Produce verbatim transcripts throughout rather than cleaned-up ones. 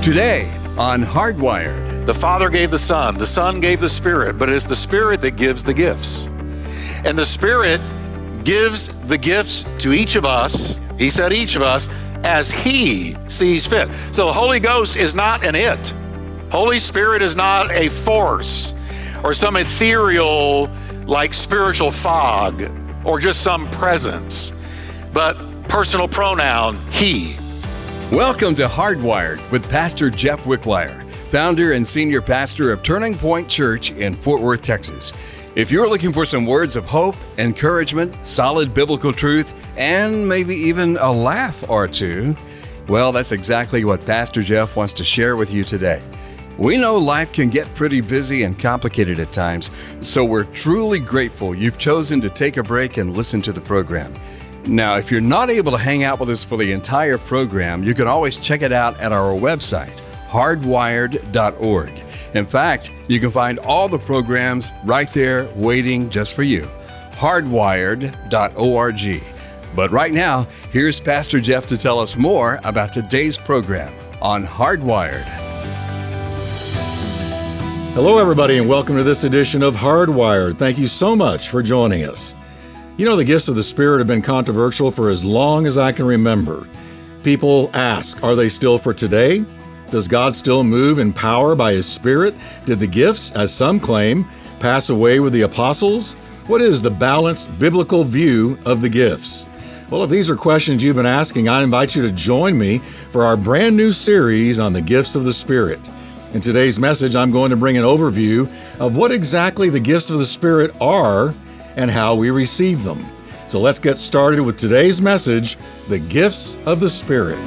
Today on Hardwired. The Father gave the Son, the Son gave the Spirit, but it is the Spirit that gives the gifts. And the Spirit gives the gifts to each of us, he said each of us, as he sees fit. So the Holy Ghost is not an it. Holy Spirit is not a force or some ethereal, like spiritual fog or just some presence, but personal pronoun, he. Welcome to Hardwired with Pastor Jeff Wickwire, founder and senior pastor of Turning Point Church in Fort Worth, Texas. If you're looking for some words of hope, encouragement, solid biblical truth, and maybe even a laugh or two, well, that's exactly what Pastor Jeff wants to share with you today. We know life can get pretty busy and complicated at times, so we're truly grateful you've chosen to take a break and listen to the program. Now, if you're not able to hang out with us for the entire program, you can always check it out at our website, hardwired dot org. In fact, you can find all the programs right there waiting just for you, hardwired dot org. But right now, here's Pastor Jeff to tell us more about today's program on Hardwired. Hello, everybody, and welcome to this edition of Hardwired. Thank you so much for joining us. You know, the gifts of the Spirit have been controversial for as long as I can remember. People ask, are they still for today? Does God still move in power by His Spirit? Did the gifts, as some claim, pass away with the apostles? What is the balanced biblical view of the gifts? Well, if these are questions you've been asking, I invite you to join me for our brand new series on the gifts of the Spirit. In today's message, I'm going to bring an overview of what exactly the gifts of the Spirit are and how we receive them. So let's get started with today's message, the gifts of the Spirit.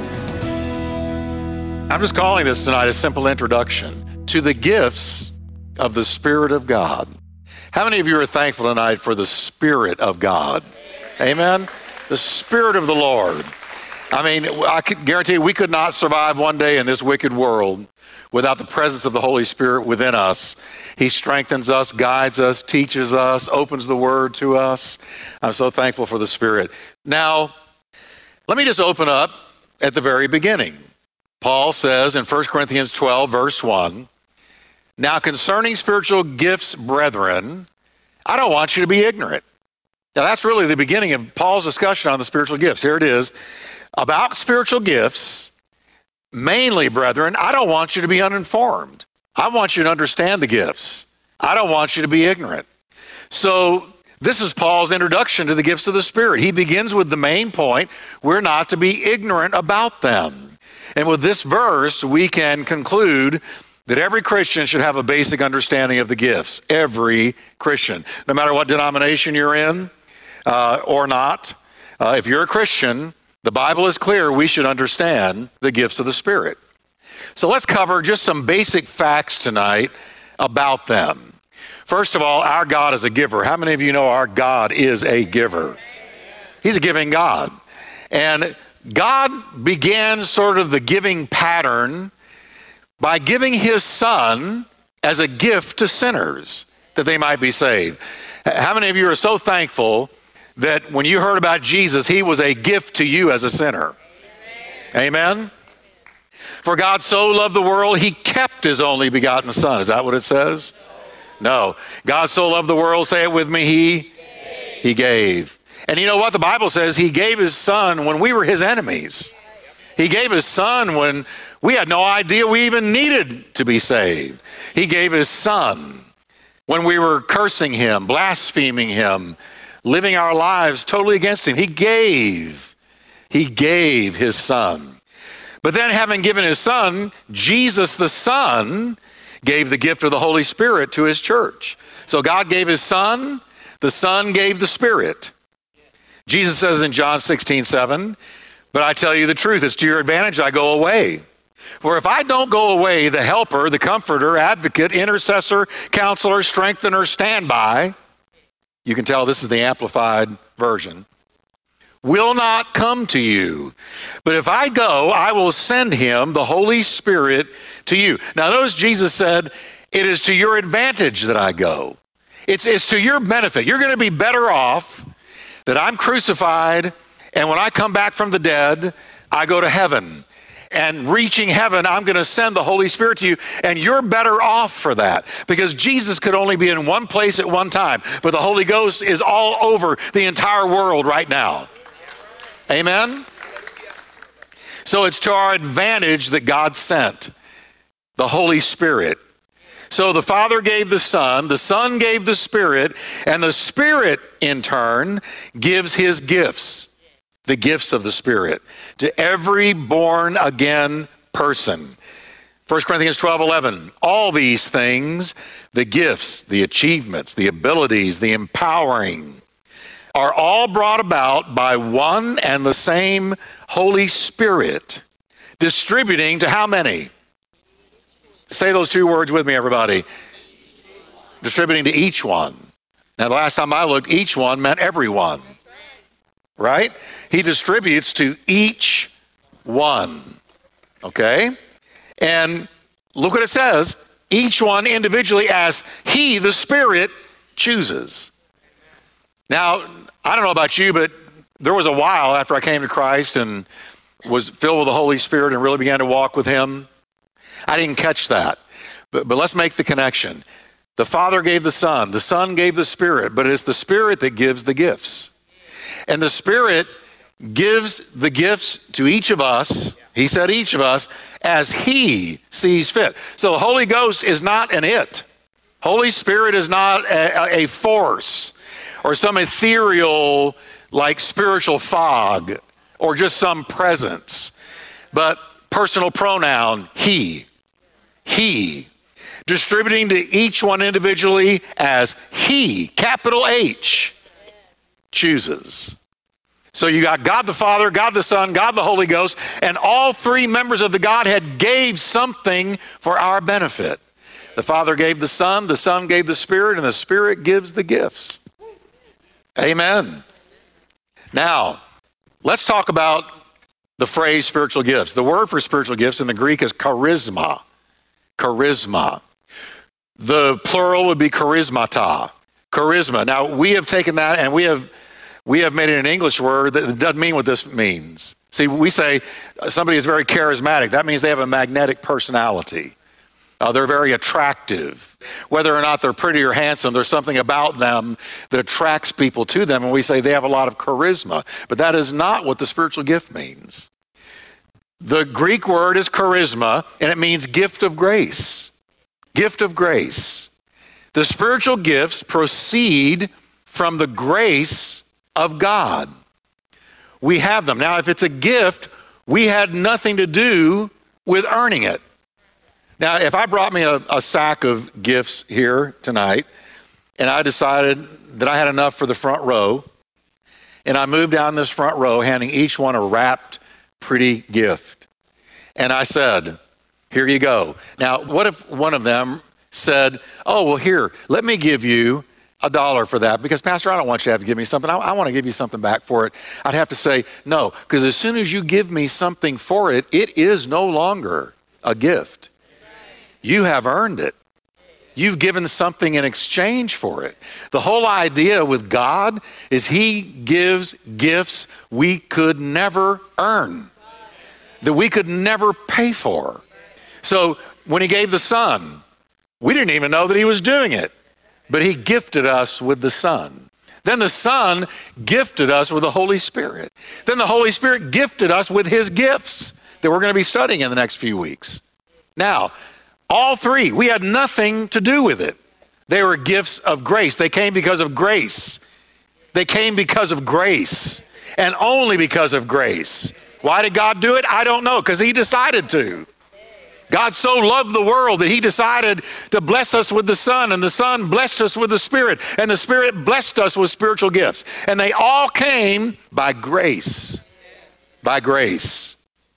I'm just calling this tonight a simple introduction to the gifts of the Spirit of God. How many of you are thankful tonight for the Spirit of God? Amen? The Spirit of the Lord. I mean, I can guarantee you we could not survive one day in this wicked world without the presence of the Holy Spirit within us. He strengthens us, guides us, teaches us, opens the Word to us. I'm so thankful for the Spirit. Now, let me just open up at the very beginning. Paul says in First Corinthians twelve, verse one, now concerning spiritual gifts, brethren, I don't want you to be ignorant. Now that's really the beginning of Paul's discussion on the spiritual gifts. Here it is. About spiritual gifts, mainly, brethren, I don't want you to be uninformed. I want you to understand the gifts. I don't want you to be ignorant. So this is Paul's introduction to the gifts of the Spirit. He begins with the main point. We're not to be ignorant about them. And with this verse, we can conclude that every Christian should have a basic understanding of the gifts. Every Christian, no matter what denomination you're in uh, or not. Uh, if you're a Christian, the Bible is clear we should understand the gifts of the Spirit. So let's cover just some basic facts tonight about them. First of all, our God is a giver. How many of you know our God is a giver? He's a giving God. And God began sort of the giving pattern by giving His Son as a gift to sinners that they might be saved. How many of you are so thankful that when you heard about Jesus, He was a gift to you as a sinner? Amen. Amen? For God so loved the world, He kept His only begotten Son. Is that what it says? No. God so loved the world, say it with me, He gave. He gave. And you know what? The Bible says He gave His Son when we were His enemies. He gave His Son when we had no idea we even needed to be saved. He gave His Son when we were cursing Him, blaspheming Him, living our lives totally against Him. He gave. He gave His Son. But then having given His Son, Jesus the Son gave the gift of the Holy Spirit to His church. So God gave His Son, the Son gave the Spirit. Jesus says in John sixteen seven, but I tell you the truth, it's to your advantage I go away. For if I don't go away, the helper, the comforter, advocate, intercessor, counselor, strengthener, standby, you can tell this is the amplified version, will not come to you. But if I go, I will send him, the Holy Spirit, to you. Now notice Jesus said, it is to your advantage that I go. It's, it's to your benefit. You're going to be better off that I'm crucified, and when I come back from the dead, I go to heaven. and reaching heaven, I'm going to send the Holy Spirit to you, and you're better off for that because Jesus could only be in one place at one time, but the Holy Ghost is all over the entire world right now. Amen? So it's to our advantage that God sent the Holy Spirit. So the Father gave the Son, the Son gave the Spirit, and the Spirit in turn gives his gifts. The gifts of the Spirit to every born again person. First Corinthians twelve eleven, all these things, the gifts, the achievements, the abilities, the empowering, are all brought about by one and the same Holy Spirit, distributing to how many? Say those two words with me, everybody. Distributing to each one. Now, the last time I looked, each one meant everyone. Right? He distributes to each one. Okay? And look what it says. Each one individually as he, the Spirit, chooses. Now, I don't know about you, but there was a while after I came to Christ and was filled with the Holy Spirit and really began to walk with him. I didn't catch that. But, but let's make the connection. The Father gave the Son. The Son gave the Spirit. But it's the Spirit that gives the gifts. And the Spirit gives the gifts to each of us, he said each of us, as he sees fit. So the Holy Ghost is not an it. Holy Spirit is not a, a force or some ethereal, like spiritual fog or just some presence, but personal pronoun, he. He. Distributing to each one individually as he, capital H, chooses. So you got God the Father, God the Son, God the Holy Ghost, and all three members of the Godhead gave something for our benefit. The Father gave the Son, the Son gave the Spirit, and the Spirit gives the gifts. Amen. Now, let's talk about the phrase spiritual gifts. The word for spiritual gifts in the Greek is charisma. Charisma. The plural would be charismata. Charisma. Now, we have taken that and we have we have made it an English word that doesn't mean what this means. See, we say somebody is very charismatic. That means they have a magnetic personality. Uh, they're very attractive. Whether or not they're pretty or handsome, there's something about them that attracts people to them, and we say they have a lot of charisma. But that is not what the spiritual gift means. The Greek word is charisma, and it means gift of grace. Gift of grace. The spiritual gifts proceed from the grace of God. We have them. Now, if it's a gift, we had nothing to do with earning it. Now, if I brought me a, a sack of gifts here tonight, and I decided that I had enough for the front row, and I moved down this front row, handing each one a wrapped, pretty gift. And I said, here you go. Now, what if one of them said, oh, well, here, let me give you a dollar for that, because Pastor, I don't want you to have to give me something. I, I want to give you something back for it. I'd have to say, no, because as soon as you give me something for it, it is no longer a gift. You have earned it. You've given something in exchange for it. The whole idea with God is he gives gifts we could never earn, that we could never pay for. So when he gave the Son, we didn't even know that he was doing it, but he gifted us with the Son. Then the Son gifted us with the Holy Spirit. Then the Holy Spirit gifted us with his gifts that we're going to be studying in the next few weeks. Now, all three, we had nothing to do with it. They were gifts of grace. They came because of grace. They came because of grace, and only because of grace. Why did God do it? I don't know, because he decided to. God so loved the world that he decided to bless us with the Son, and the Son blessed us with the Spirit, and the Spirit blessed us with spiritual gifts. And they all came by grace. By grace.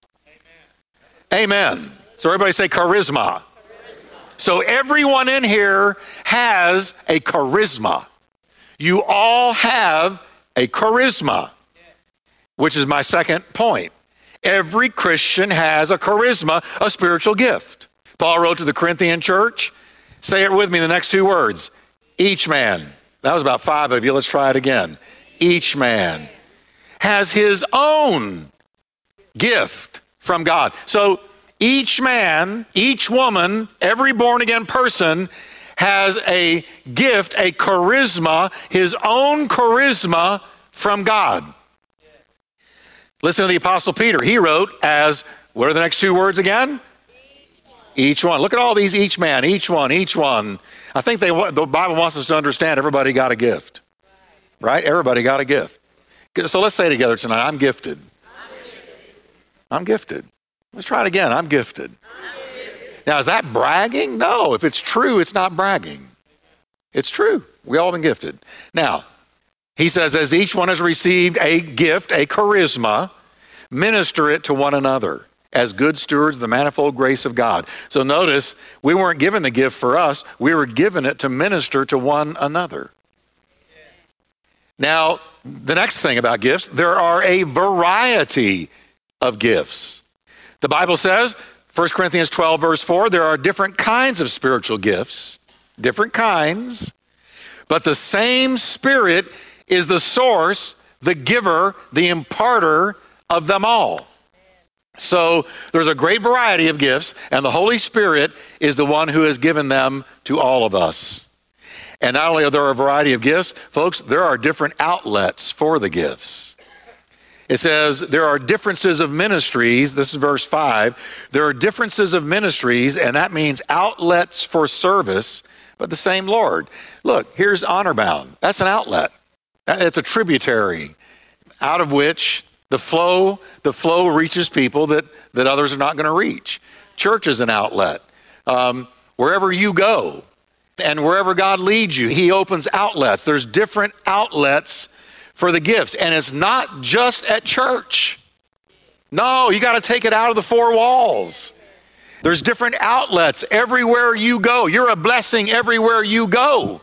Amen. Amen. So everybody say charisma. Charisma. So everyone in here has a charisma. You all have a charisma, which is my second point. Every Christian has a charisma, a spiritual gift. Paul wrote to the Corinthian church. Say it with me, the next two words. Each man. That was about five of you. Let's try it again. Each man has his own gift from God. So each man, each woman, every born-again person has a gift, a charisma, his own charisma from God. Listen to the Apostle Peter. He wrote as, what are the next two words again? Each one. Look at all these each man, each one, each one. I think they, the Bible wants us to understand everybody got a gift. Right? Everybody got a gift. So let's say together tonight, I'm gifted. I'm gifted. I'm gifted. Let's try it again. I'm gifted. I'm gifted. Now, is that bragging? No. If it's true, it's not bragging. It's true. We all been gifted. Now, he says, as each one has received a gift, a charisma, minister it to one another as good stewards of the manifold grace of God. So notice, we weren't given the gift for us. We were given it to minister to one another. Now, the next thing about gifts, there are a variety of gifts. The Bible says, First Corinthians twelve, verse four, there are different kinds of spiritual gifts, different kinds, but the same Spirit is the source, the giver, the imparter of them all. So there's a great variety of gifts, and the Holy Spirit is the one who has given them to all of us. And not only are there a variety of gifts, folks, there are different outlets for the gifts. It says there are differences of ministries. This is verse five. There are differences of ministries, and that means outlets for service, but the same Lord. Look, here's Honor Bound. That's an outlet. It's a tributary out of which the flow, the flow reaches people that, that others are not going to reach. Church is an outlet. Um, wherever you go, and wherever God leads you, he opens outlets. There's different outlets for the gifts. And it's not just at church. No, you got to take it out of the four walls. There's different outlets everywhere you go. You're a blessing everywhere you go.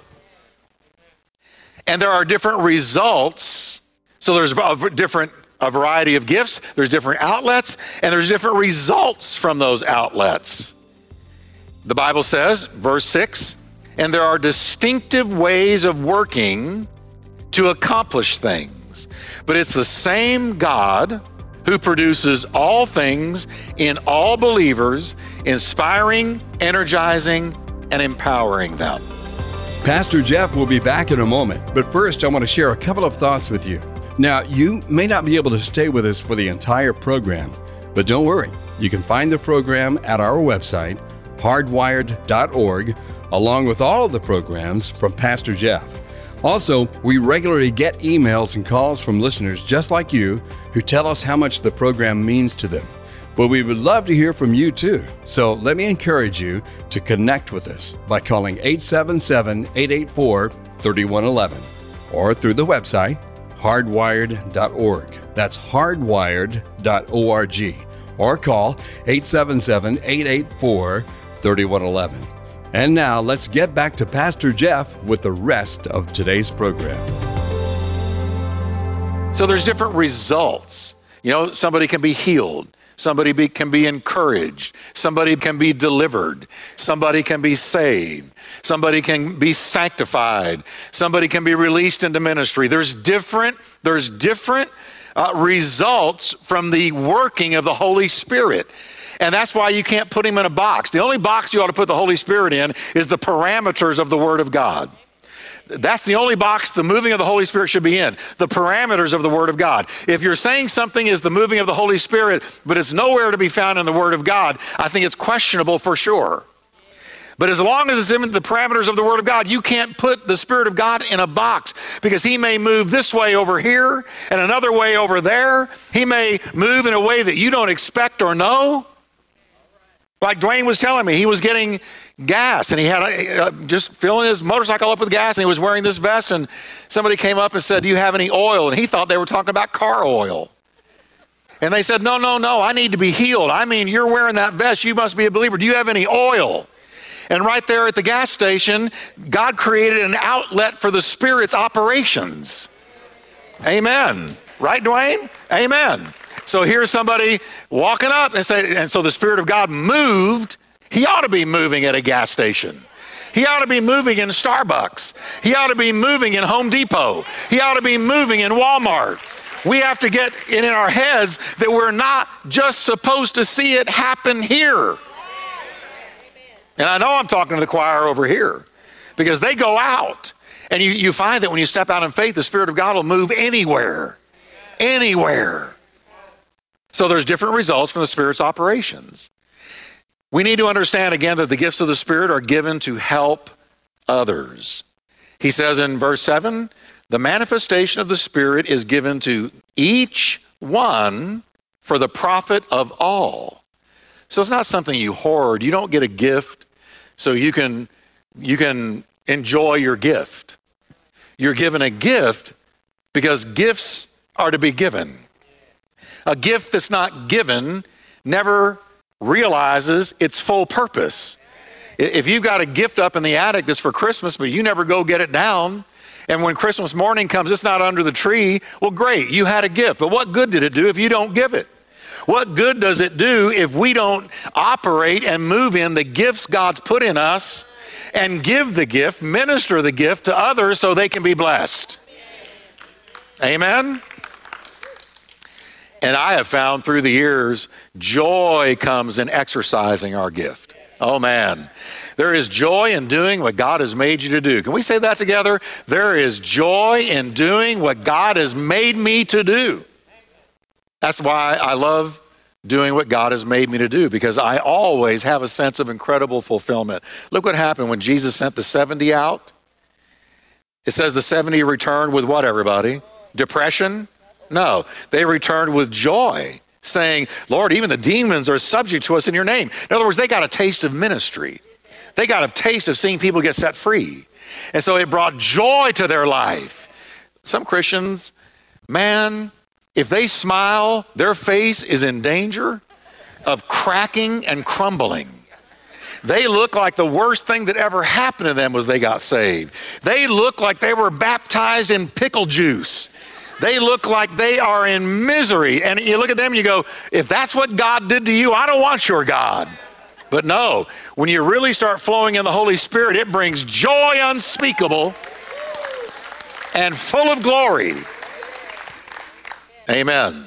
And there are different results. So there's a different a variety of gifts. There's different outlets, and there's different results from those outlets. The Bible says, verse six, and there are distinctive ways of working to accomplish things. But it's the same God who produces all things in all believers, inspiring, energizing, and empowering them. Pastor Jeff will be back in a moment, but first I want to share a couple of thoughts with you. Now, you may not be able to stay with us for the entire program, but don't worry. You can find the program at our website, hardwired dot org, along with all of the programs from Pastor Jeff. Also, we regularly get emails and calls from listeners just like you who tell us how much the program means to them. But we would love to hear from you too. So let me encourage you to connect with us by calling eight seven seven, eight eight four, three one one one or through the website, hardwired dot org. That's hardwired dot org. Or call eight seven seven, eight eight four, three one one one. And now let's get back to Pastor Jeff with the rest of today's program. So there's different results. You know, somebody can be healed. Somebody be, can be encouraged. Somebody can be delivered. Somebody can be saved. Somebody can be sanctified. Somebody can be released into ministry. There's different, there's different uh, results from the working of the Holy Spirit. And that's why you can't put him in a box. The only box you ought to put the Holy Spirit in is the parameters of the Word of God. That's the only box the moving of the Holy Spirit should be in, the parameters of the Word of God. If you're saying something is the moving of the Holy Spirit, but it's nowhere to be found in the Word of God, I think it's questionable for sure. But as long as it's in the parameters of the Word of God, you can't put the Spirit of God in a box, because he may move this way over here and another way over there. He may move in a way that you don't expect or know. Like Dwayne was telling me, he was getting gas and he had a, uh, just filling his motorcycle up with gas, and he was wearing this vest, and somebody came up and said, do you have any oil? And he thought they were talking about car oil. And they said, no, no, no, I need to be healed. I mean, you're wearing that vest. You must be a believer. Do you have any oil? And right there at the gas station, God created an outlet for the Spirit's operations. Amen. Right, Dwayne? Amen. So here's somebody walking up and say, and so the Spirit of God moved. He ought to be moving at a gas station. He ought to be moving in Starbucks. He ought to be moving in Home Depot. He ought to be moving in Walmart. We have to get it in our heads that we're not just supposed to see it happen here. And I know I'm talking to the choir over here because they go out. And you, you find that when you step out in faith, the Spirit of God will move anywhere. Anywhere. So there's different results from the Spirit's operations. We need to understand again that the gifts of the Spirit are given to help others. He says in verse seven, the manifestation of the Spirit is given to each one for the profit of all. So it's not something you hoard. You don't get a gift so you can, you can enjoy your gift. You're given a gift because gifts are to be given. A gift that's not given never realizes its full purpose. If you've got a gift up in the attic that's for Christmas, but you never go get it down, and when Christmas morning comes, it's not under the tree, well, great, you had a gift. But what good did it do if you don't give it? What good does it do if we don't operate and move in the gifts God's put in us and give the gift, minister the gift to others so they can be blessed? Amen? And I have found through the years, joy comes in exercising our gift. Oh man, there is joy in doing what God has made you to do. Can we say that together? There is joy in doing what God has made me to do. That's why I love doing what God has made me to do, because I always have a sense of incredible fulfillment. Look what happened when Jesus sent the seventy out. It says the seventy returned with what, everybody? Depression? No, they returned with joy, saying, Lord, even the demons are subject to us in your name. In other words, they got a taste of ministry. They got a taste of seeing people get set free. And so it brought joy to their life. Some Christians, man, if they smile, their face is in danger of cracking and crumbling. They look like the worst thing that ever happened to them was they got saved. They look like they were baptized in pickle juice. They look like they are in misery. And you look at them and you go, if that's what God did to you, I don't want your God. But no, when you really start flowing in the Holy Spirit, it brings joy unspeakable and full of glory. Amen.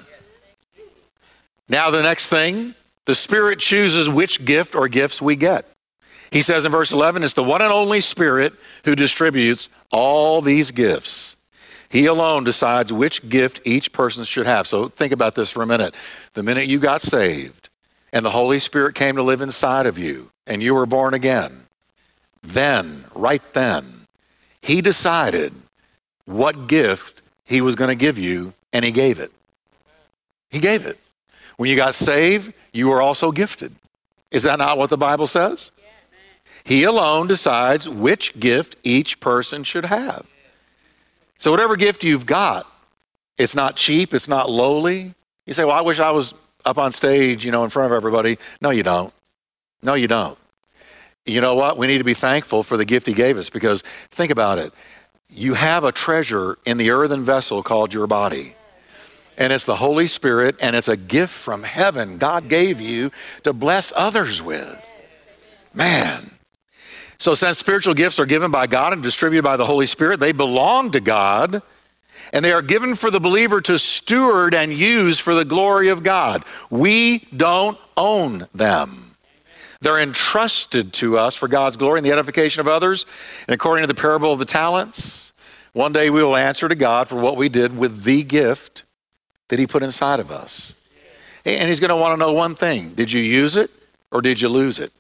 Now the next thing, the Spirit chooses which gift or gifts we get. He says in verse eleven, it's the one and only Spirit who distributes all these gifts. He alone decides which gift each person should have. So think about this for a minute. The minute you got saved and the Holy Spirit came to live inside of you and you were born again, then, right then, he decided what gift he was going to give you, and he gave it. He gave it. When you got saved, you were also gifted. Is that not what the Bible says? He alone decides which gift each person should have. So whatever gift you've got, it's not cheap, it's not lowly. You say, well, I wish I was up on stage, you know, in front of everybody. No, you don't. No, you don't. You know what? We need to be thankful for the gift he gave us, because think about it. You have a treasure in the earthen vessel called your body. And it's the Holy Spirit, and it's a gift from heaven God gave you to bless others with. Man. So since spiritual gifts are given by God and distributed by the Holy Spirit, they belong to God, and they are given for the believer to steward and use for the glory of God. We don't own them. They're entrusted to us for God's glory and the edification of others. And according to the parable of the talents, one day we will answer to God for what we did with the gift that he put inside of us. And he's going to want to know one thing. Did you use it or did you lose it?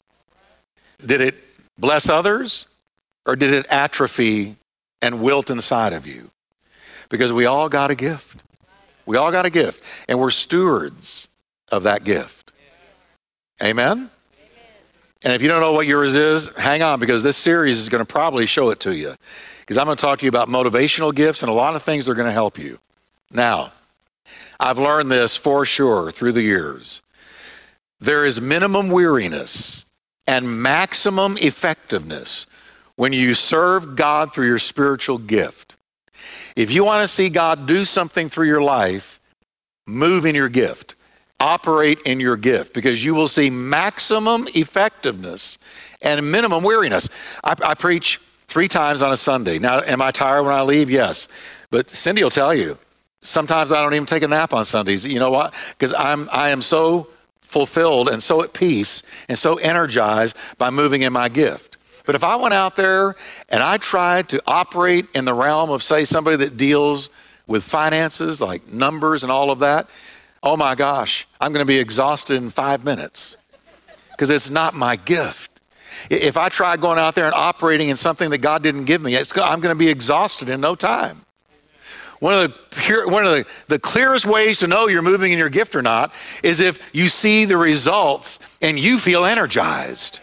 Did it bless others, or did it atrophy and wilt inside of you? Because we all got a gift. We all got a gift, and we're stewards of that gift. Amen? And if you don't know what yours is, hang on, because this series is going to probably show it to you. Because I'm going to talk to you about motivational gifts and a lot of things that are going to help you. Now, I've learned this for sure through the years. There is minimum weariness and maximum effectiveness when you serve God through your spiritual gift. If you want to see God do something through your life, move in your gift. Operate in your gift, because you will see maximum effectiveness and minimum weariness. I, I preach three times on a Sunday. Now, am I tired when I leave? Yes. But Cindy will tell you, Sometimes I don't even take a nap on Sundays. You know what? Because I'm I am so fulfilled and so at peace and so energized by moving in my gift. But if I went out there and I tried to operate in the realm of, say, somebody that deals with finances, like numbers and all of that, oh my gosh, I'm going to be exhausted in five minutes because it's not my gift. If I try going out there and operating in something that God didn't give me, it's, I'm going to be exhausted in no time. One of the pure, one of the, the clearest ways to know you're moving in your gift or not is if you see the results and you feel energized.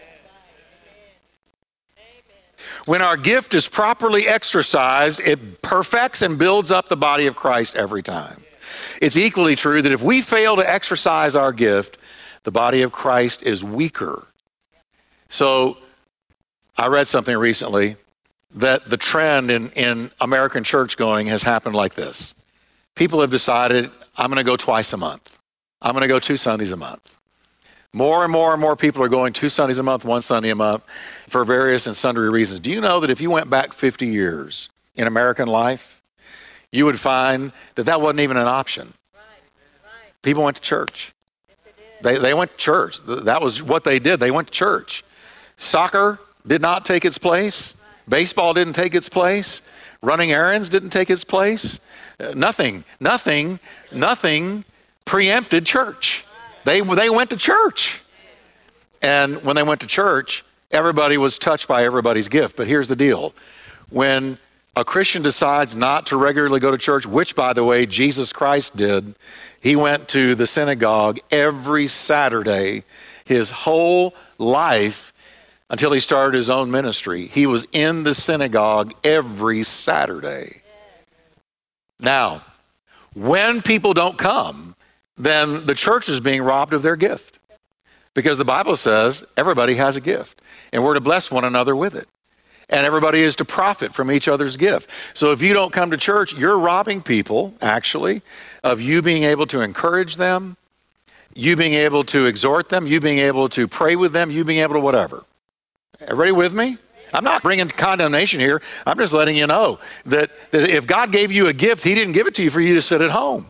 When our gift is properly exercised, it perfects and builds up the body of Christ every time. It's equally true that if we fail to exercise our gift, the body of Christ is weaker. So I read something recently that the trend in, in American church going has happened like this. People have decided, I'm going to go twice a month. I'm going to go two Sundays a month. More and more and more people are going two Sundays a month, one Sunday a month for various and sundry reasons. Do you know that if you went back fifty years in American life, you would find that that wasn't even an option. People went to church. They, they went to church. That was what they did. They went to church. Soccer did not take its place. Baseball didn't take its place. Running errands didn't take its place. Uh, nothing, nothing, nothing preempted church. They, they went to church. And when they went to church, everybody was touched by everybody's gift. But here's the deal. When a Christian decides not to regularly go to church, which, by the way, Jesus Christ did, he went to the synagogue every Saturday his whole life until he started his own ministry. He was in the synagogue every Saturday. Now, when people don't come, then the church is being robbed of their gift. Because the Bible says everybody has a gift, and we're to bless one another with it. And everybody is to profit from each other's gift. So if you don't come to church, you're robbing people, actually, of you being able to encourage them, you being able to exhort them, you being able to pray with them, you being able to whatever. Everybody with me? I'm not bringing condemnation here. I'm just letting you know that, that if God gave you a gift, he didn't give it to you for you to sit at home.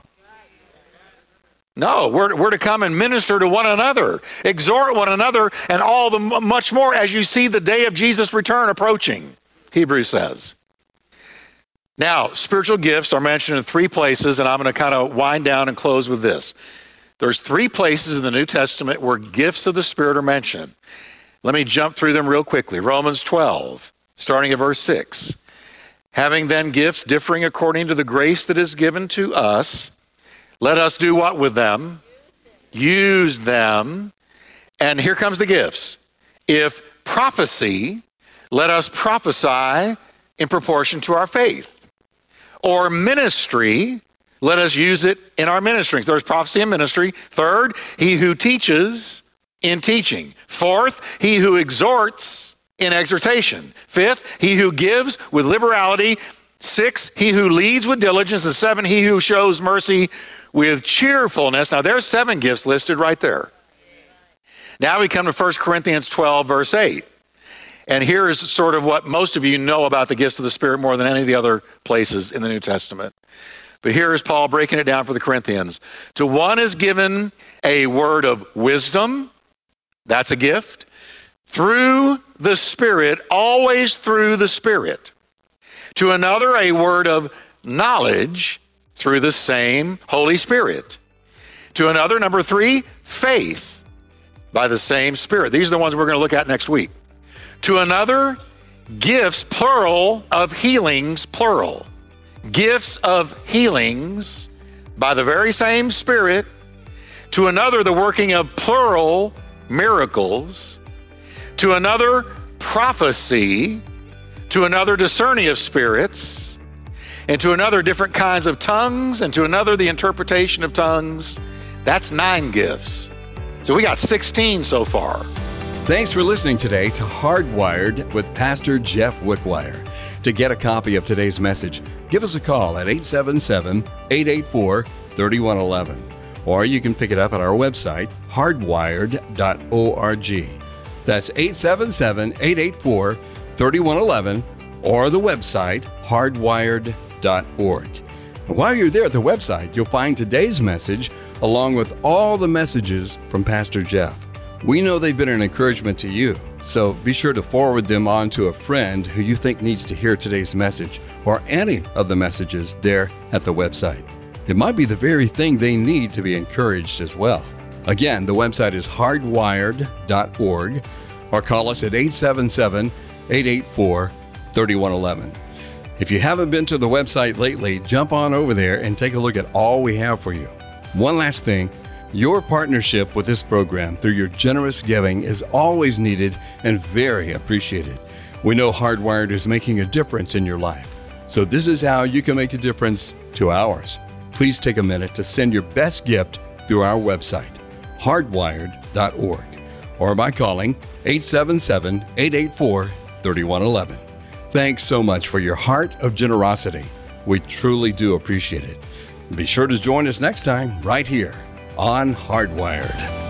No, we're, we're to come and minister to one another, exhort one another, and all the much more as you see the day of Jesus' return approaching, Hebrews says. Now, spiritual gifts are mentioned in three places, and I'm going to kind of wind down and close with this. There's three places in the New Testament where gifts of the Spirit are mentioned. Let me jump through them real quickly. Romans twelve, starting at verse six. Having then gifts differing according to the grace that is given to us, let us do what with them? Use them. And here comes the gifts. If prophecy, let us prophesy in proportion to our faith. Or ministry, let us use it in our ministries. There's prophecy and ministry. Third, he who teaches in teaching. Fourth, he who exhorts in exhortation. Fifth, he who gives with liberality. Six, he who leads with diligence. And seven, he who shows mercy with cheerfulness. Now there's seven gifts listed right there. Now we come to First Corinthians twelve, verse eight. And here's sort of what most of you know about the gifts of the Spirit more than any of the other places in the New Testament. But here is Paul breaking it down for the Corinthians. To one is given a word of wisdom. That's a gift. Through the Spirit, always through the Spirit. To another, a word of knowledge through the same Holy Spirit. To another, number three, faith by the same Spirit. These are the ones we're going to look at next week. To another, gifts, plural, of healings, plural. Gifts of healings by the very same Spirit. To another, the working of plural miracles. To another, prophecy. To another, discerning of spirits. And to another, different kinds of tongues. And to another, the interpretation of tongues. That's nine gifts. So we got sixteen so far. Thanks for listening today to Hardwired with Pastor Jeff Wickwire. To get a copy of today's message, give us a call at eight seven seven, eight eight four, three one one one. Or you can pick it up at our website, hardwired dot org. That's eight seven seven, eight eight four, three one one one or the website, hardwired dot org. And while you're there at the website, you'll find today's message along with all the messages from Pastor Jeff. We know they've been an encouragement to you, so be sure to forward them on to a friend who you think needs to hear today's message or any of the messages there at the website. It might be the very thing they need to be encouraged as well. Again, the website is hardwired dot org or call us at eight seven seven, eight eight four, three one one one. If you haven't been to the website lately, jump on over there and take a look at all we have for you. One last thing, your partnership with this program through your generous giving is always needed and very appreciated. We know Hardwired is making a difference in your life, so this is how you can make a difference to ours. Please take a minute to send your best gift through our website, hardwired dot org, or by calling eight seven seven, eight eight four, three one one one. Thanks so much for your heart of generosity. We truly do appreciate it. Be sure to join us next time right here on Hardwired.